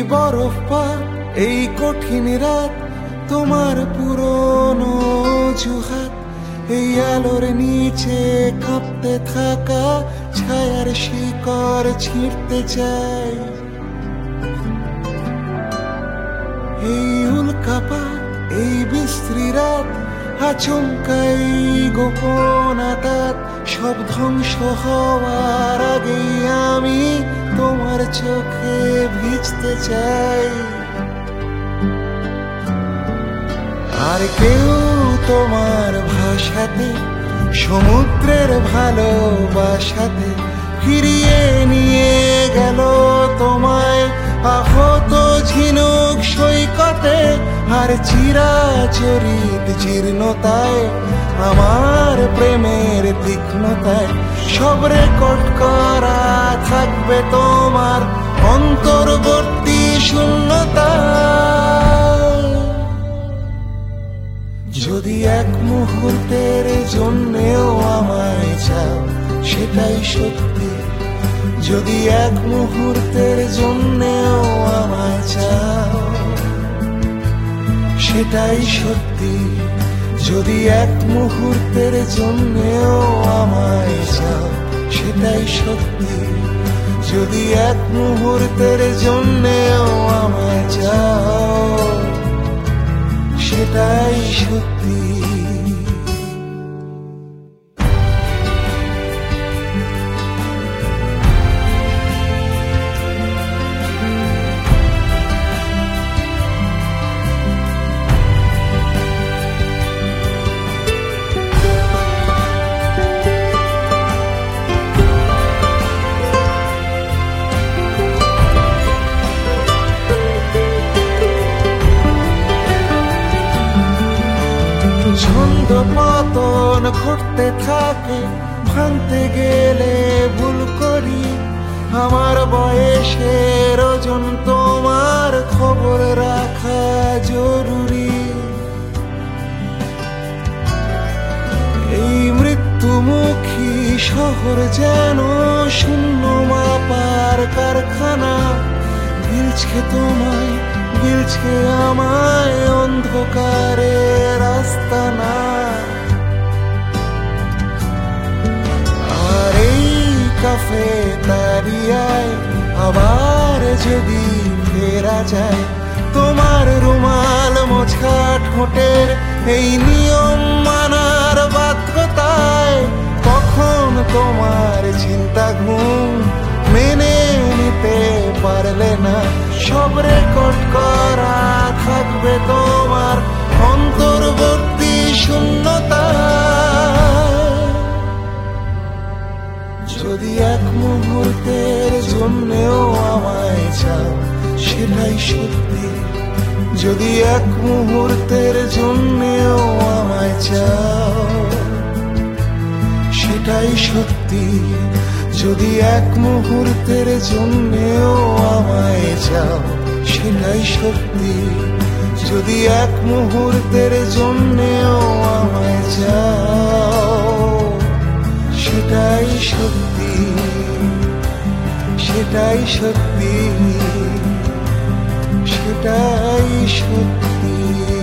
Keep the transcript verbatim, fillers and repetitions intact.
বরফপাত, এই কঠিন রাত, তোমার পুরনো অজুহাত, এই আলোর নিচে কাঁপতে থাকা ছায়ার শিকড় ছিঁড়তে চাই। এই উল্কাপাত, এই বিশ্রী রাত, আচমকাই গোপন আঘাত, সব ধ্বংস হওয়ার আগেই আমি তোমার চোখে ভিজতে চাই। আর কেউ তোমার ভাষাতে, সমুদ্রের ভালোবাসাতে ফিরিয়ে নিয়ে গেল তোমায় আহত ঝিনুক সৈকতে। আর চিরাচরিত জীর্ণতায়, আমার প্রেমের তীক্ষ্ণতায় সব রেকর্ড করা থাকবে তোমার অন্তর্বর্তী শূন্যতায়। যদি এক মুহূর্তের জন্যেও আমায় চাও সেটাই সত্যি, যদি এক মুহূর্তের জন্যেও আমায় চাও সেটাই সত্যি, যদি এক মুহূর্তের জন্যেও আমায় চাও সেটাই সত্যি, যদি এক মুহূর্তের জন্যেও আমায় চাও সেটাই সত্যি। ছন্দ পতন ঘটতে থাকে, ভাঙতে গেলে ভুল করি। আমার বয়সের ওজন তোমার খবর রাখা জরুরি। এই মৃত্যুমুখী শহর যেন শূন্য মাপার কারখানা, গিলছে তোমায়, গিলছে আমায় অন্ধকারের রাস্তা না। আর এই কাফে তারিয়ায় আবার যদি ফেরা যায়, তোমার রুমাল মোছা ঠোঁটের এই নিয়ম মানার বাধ্যতায়, কখন তোমার চিন্তা ঘুম মেনে নিতে পারলে না, সব রেকর্ড করা থাকবে তোমার অন্তর্বর্তী শূন্যতায়। যদি এক মুহূর্তের জন্যেও আমায় চাও সেটাই সত্যি, যদি এক মুহূর্তের জন্যেও আমায় চাও সেটাই সত্যি, যদি এক মুহূর্তের জন্যেও আমায় চাও সেটাই সত্যি, যদি এক মুহূর্তের জন্যেও আমায় চাও সেটাই সত্যি, সেটাই সত্যি, সেটাই সত্যি।